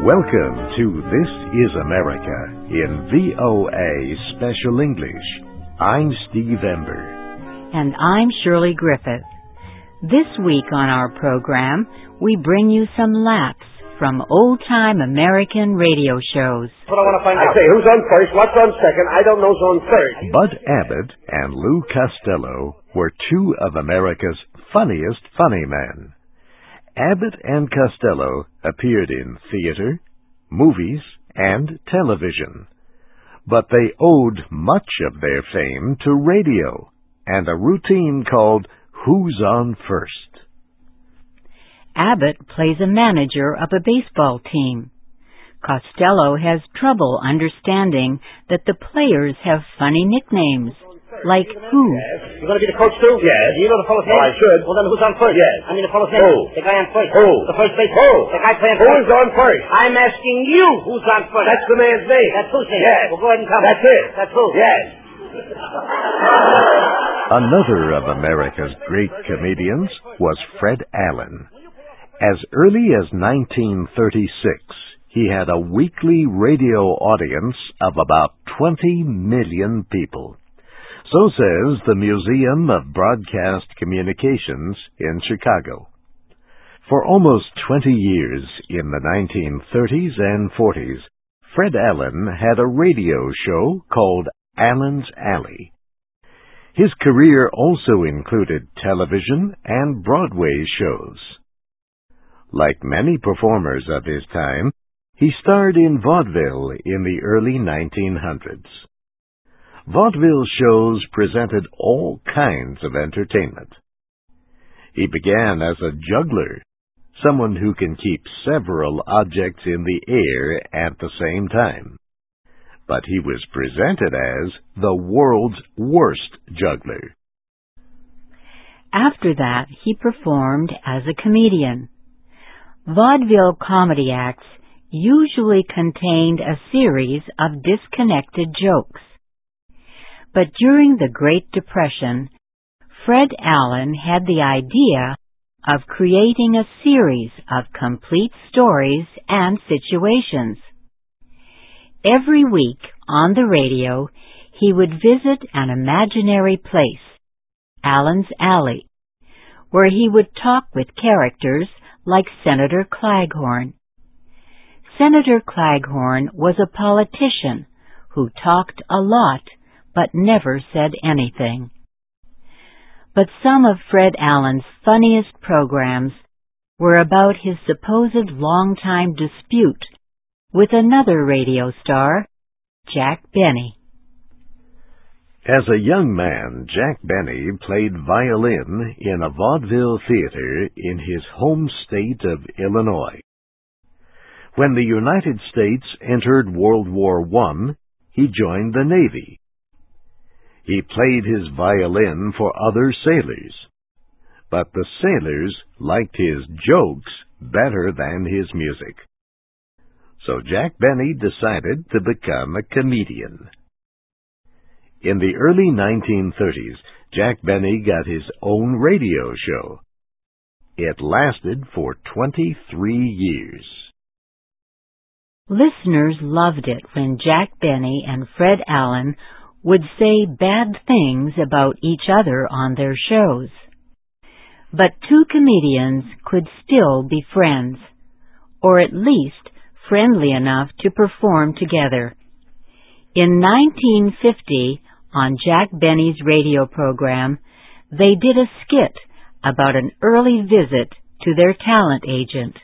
Welcome to This Is America in VOA Special English. I'm Steve Ember. And I'm Shirley Griffith. This week on our program, we bring you some laughs from old-time American radio shows. What I want to find out. I say, who's on first, what's on second, I don't know who's on third. Bud Abbott and Lou Costello were two of America's funniest funny men. Abbott and Costello appeared in theater, movies, and television. But they owed much of their fame to radio and a routine called Who's on First. Abbott plays a manager of a baseball team. Costello has trouble understanding that the players have funny nicknames, like who. Yes. You going to be the coach too? Yes. Do you know the fellow's name? Oh, I should. Well, then who's on first? Yes. I mean the fellow's name. Who? The guy on first. Who? The first base. Who? The guy playing first. Who's on first? I'm asking you who's on first. That's the man's name. That's whose name? Yes. Well, go ahead and tell me. That's it. That's who? Yes. Another of America's great comedians was Fred Allen. As early as 1936, he had a weekly radio audience of about 20 million people. So says the Museum of Broadcast Communications in Chicago. For almost 20 years in the 1930s and 40s, Fred Allen had a radio show called Allen's Alley. His career also included television and Broadway shows. Like many performers of his time, he starred in vaudeville in the early 1900s. Vaudeville shows presented all kinds of entertainment. He began as a juggler, someone who can keep several objects in the air at the same time. But he was presented as the world's worst juggler. After that, he performed as a comedian. Vaudeville comedy acts usually contained a series of disconnected jokes. But during the Great Depression, Fred Allen had the idea of creating a series of complete stories and situations. Every week on the radio, he would visit an imaginary place, Allen's Alley, where he would talk with characters like Senator Claghorn. Senator Claghorn was a politician who talked a lot but never said anything. But some of Fred Allen's funniest programs were about his supposed long-time dispute with another radio star, Jack Benny. As a young man, Jack Benny played violin in a vaudeville theater in his home state of Illinois. When the United States entered World War I, he joined the Navy. He played his violin for other sailors, but the sailors liked his jokes better than his music. So Jack Benny decided to become a comedian. In the early 1930s, Jack Benny got his own radio show. It lasted for 23 years. Listeners loved it when Jack Benny and Fred Allen would say bad things about each other on their shows. But two comedians could still be friends, or at least friendly enough to perform together. In 1950, on Jack Benny's radio program, they did a skit about an early visit to their talent agent.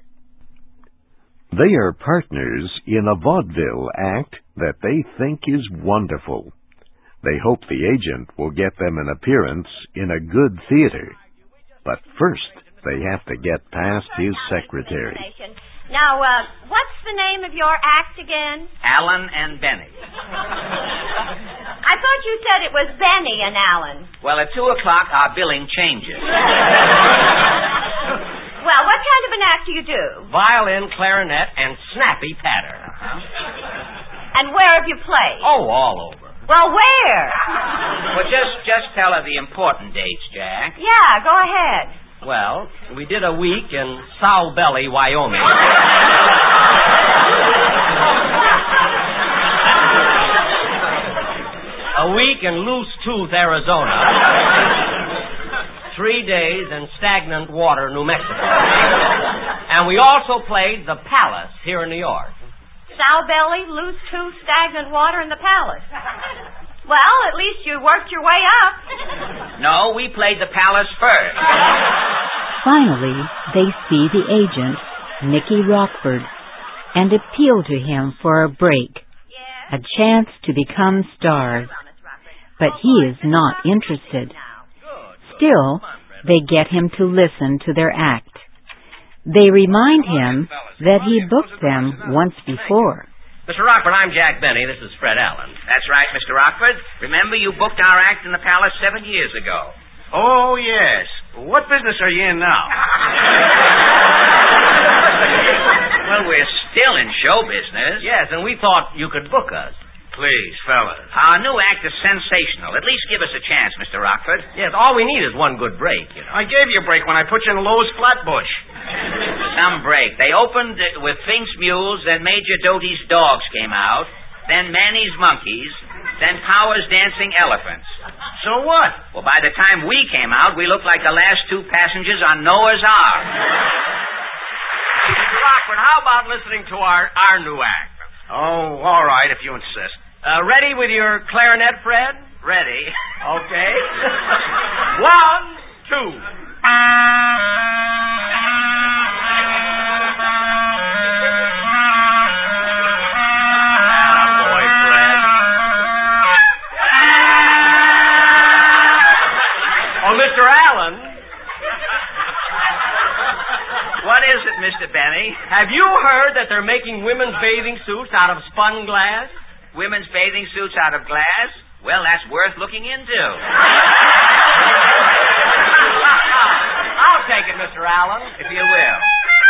They are partners in a vaudeville act that they think is wonderful. They hope the agent will get them an appearance in a good theater. But first, they have to get past his secretary. Now, what's the name of your act again? Allen and Benny. I thought you said it was Benny and Allen. Well, at 2 o'clock, our billing changes. Well, what kind of an act do you do? Violin, clarinet, and snappy patter. And where have you played? Oh, all over. Well, where? Well, just tell her the important dates, Jack. Yeah, go ahead. Well, we did a week in Sow Belly, Wyoming. week in Loose Tooth, Arizona. 3 days in Stagnant Water, New Mexico. And we also played the Palace here in New York. Sow belly, loose tooth, stagnant water, and the Palace. Well, at least you worked your way up. No, we played the Palace first. Finally, they see the agent, Nicky Rockford, and appeal to him for a break, a chance to become stars. But he is not interested. Still, they get him to listen to their act. They remind him that he booked them once before. Mr. Rockford, I'm Jack Benny. This is Fred Allen. That's right, Mr. Rockford. Remember, you booked our act in the Palace 7 years ago. Oh, yes. What business are you in now? Well, we're still in show business. Yes, and we thought you could book us. Please, fellas. Our new act is sensational. At least give us a chance, Mr. Rockford. Yes, all we need is one good break, you know. I gave you a break when I put you in Lowe's Flatbush. Some break. They opened with Fink's Mules, then Major Doty's Dogs came out, then Manny's Monkeys, then Power's Dancing Elephants. So what? Well, by the time we came out, we looked like the last 2 passengers on Noah's Ark. Mr. Rockford, how about listening to our new act? Oh, all right, if you insist. Ready with your clarinet, Fred? Ready. Okay. 1, 2. Mr. Allen. What is it, Mr. Benny? Have you heard that they're making women's bathing suits out of spun glass? Women's bathing suits out of glass? Well, that's worth looking into. I'll take it, Mr. Allen. If you will.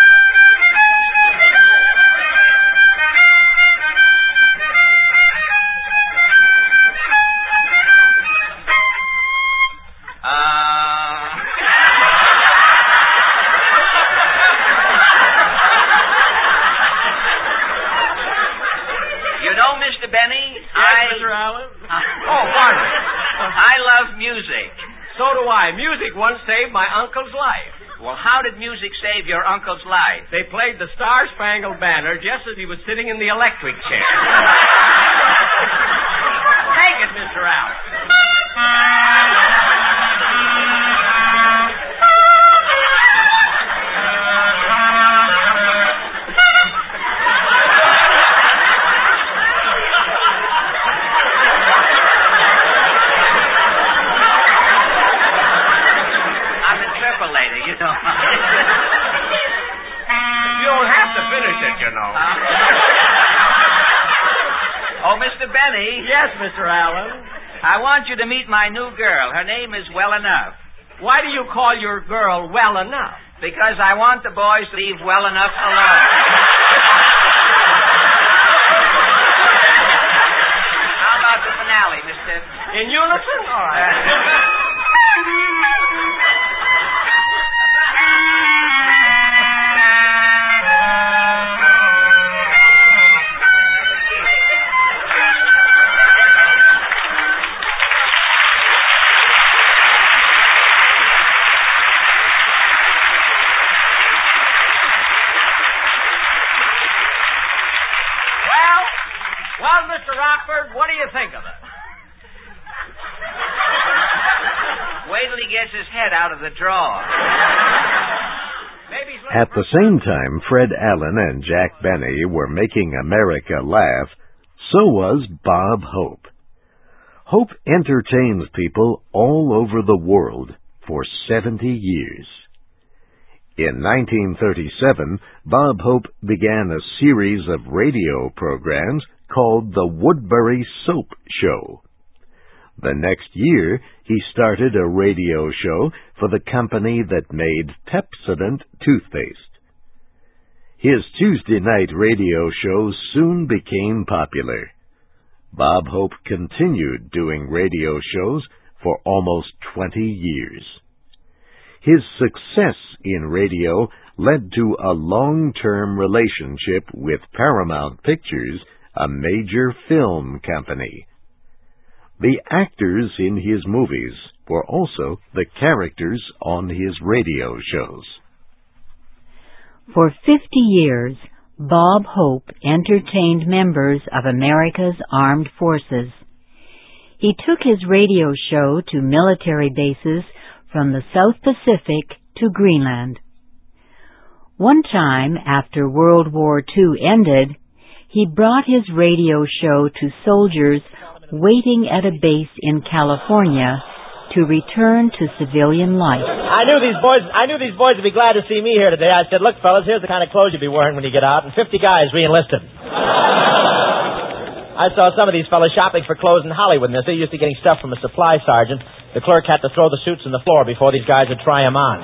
You know, Mr. Benny, Mr. Allen? Oh, pardon. I love music. So do I. Music once saved my uncle's life. Well, how did music save your uncle's life? They played the Star-Spangled Banner just as he was sitting in the electric chair. Take it, Mr. Allen. You don't have to finish it, you know. Oh, Mr. Benny. Yes, Mr. Allen. I want you to meet my new girl. Her name is Well Enough. Why do you call your girl Well Enough? Because I want the boys to leave Well Enough alone. How about the finale, mister? In unison? All right. Well, Mr. Rockford, what do you think of it? Wait till he gets his head out of the drawer. At the same time Fred Allen and Jack Benny were making America laugh, so was Bob Hope. Hope entertains people all over the world for 70 years. In 1937, Bob Hope began a series of radio programs called the Woodbury Soap Show. The next year, he started a radio show for the company that made Pepsodent toothpaste. His Tuesday night radio shows soon became popular. Bob Hope continued doing radio shows for almost 20 years. His success in radio led to a long-term relationship with Paramount Pictures, a major film company. The actors in his movies were also the characters on his radio shows. For 50 years, Bob Hope entertained members of America's armed forces. He took his radio show to military bases from the South Pacific to Greenland. One time, after World War II ended, he brought his radio show to soldiers waiting at a base in California to return to civilian life. I knew these boys would be glad to see me here today. I said, look, fellas, here's the kind of clothes you'll be wearing when you get out, and 50 guys re-enlisted. I saw some of these fellas shopping for clothes in Hollywood, and they're so used to getting stuff from a supply sergeant, the clerk had to throw the suits on the floor before these guys would try them on.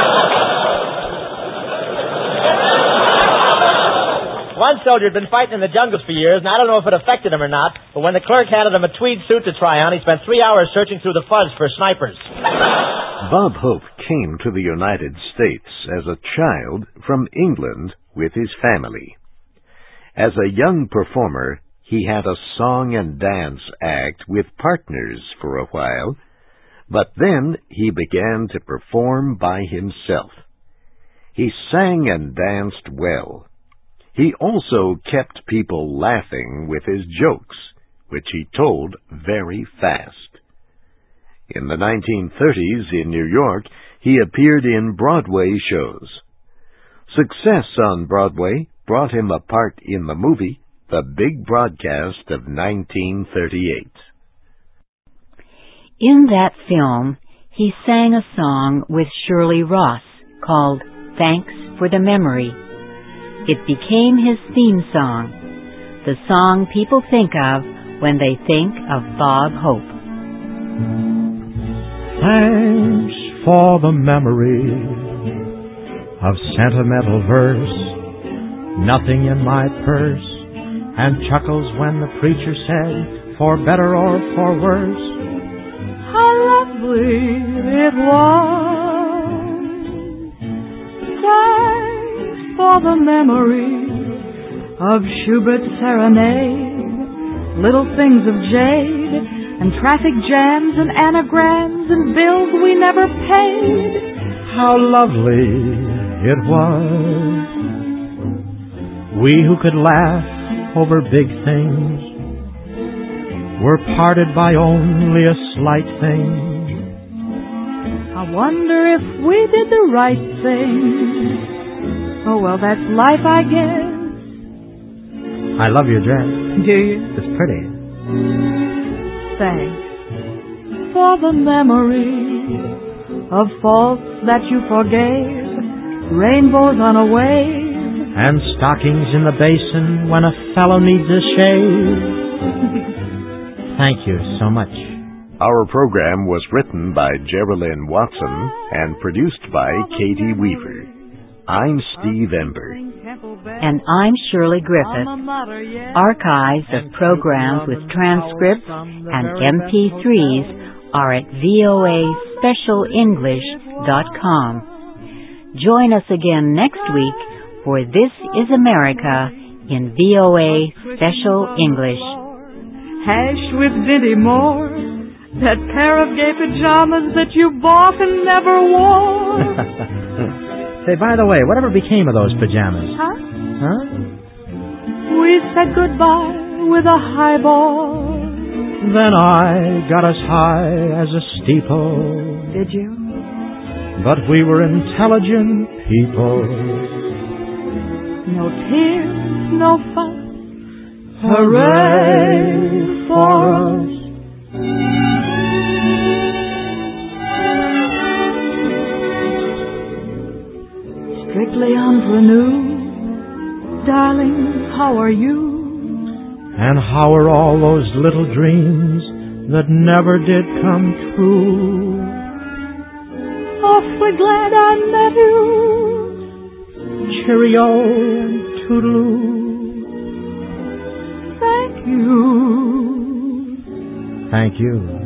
One soldier had been fighting in the jungles for years, and I don't know if it affected him or not, but when the clerk handed him a tweed suit to try on, he spent 3 hours searching through the fuzz for snipers. Bob Hope came to the United States as a child from England with his family. As a young performer, he had a song and dance act with partners for a while, but then he began to perform by himself. He sang and danced well. He also kept people laughing with his jokes, which he told very fast. In the 1930s in New York, he appeared in Broadway shows. Success on Broadway brought him a part in the movie The Big Broadcast of 1938. In that film, he sang a song with Shirley Ross called Thanks for the Memory. It became his theme song, the song people think of when they think of Bob Hope. Thanks for the memory of sentimental verse, nothing in my purse, and chuckles when the preacher said, for better or for worse. How lovely it was. Thanks for the memory of Schubert's serenade, little things of jade, and traffic jams and anagrams and bills we never paid. How lovely it was. We who could laugh over big things were parted by only a slight thing. I wonder if we did the right thing. Oh, well, that's life, I guess. I love your dress. Do you? It's pretty. Thanks for the memory of faults that you forgave, rainbows on a wave, and stockings in the basin when a fellow needs a shave. Thank you so much. Our program was written by Geraldine Watson and produced by Katie Weaver. I'm Steve Ember. And I'm Shirley Griffith. Archives of programs with transcripts and MP3s are at voaspecialenglish.com. Join us again next week for This is America in VOA Special English. Hash with Diddy Moore, that pair of gay pajamas that you bought and never wore. Say, by the way, whatever became of those pajamas? Huh? We said goodbye with a highball. Then I got as high as a steeple. Did you? But we were intelligent people. No tears, no fuss. Hooray for us. Strictly unrenewed. Darling, how are you? And how are all those little dreams that never did come true? Awfully glad I met you. Cheerio and toodaloo. Thank you. Thank you.